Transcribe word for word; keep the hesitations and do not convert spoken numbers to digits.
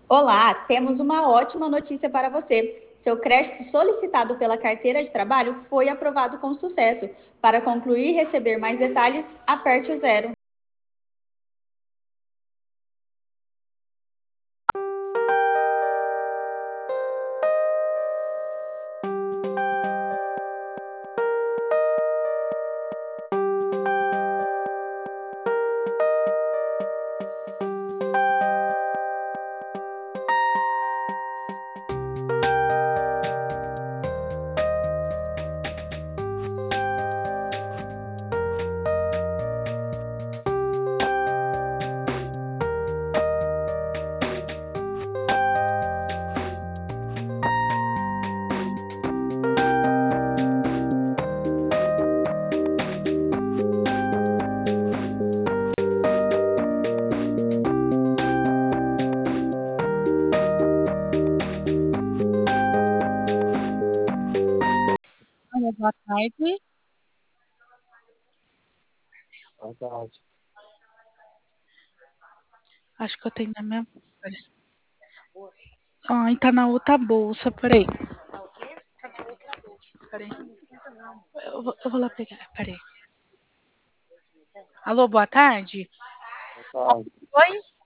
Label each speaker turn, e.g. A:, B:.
A: Olá, temos uma ótima notícia para você. Seu crédito solicitado pela carteira de trabalho foi aprovado com sucesso. Para concluir e receber mais detalhes, aperte o zero.
B: Olá, boa tarde.
C: Boa tarde.
B: Acho que eu tenho na minha. Ai, tá na outra bolsa, peraí. Tá o quê? Tá na outra bolsa, peraí. Eu vou, eu vou lá pegar, peraí. Alô, boa tarde.
C: Boa tarde.
B: Oi?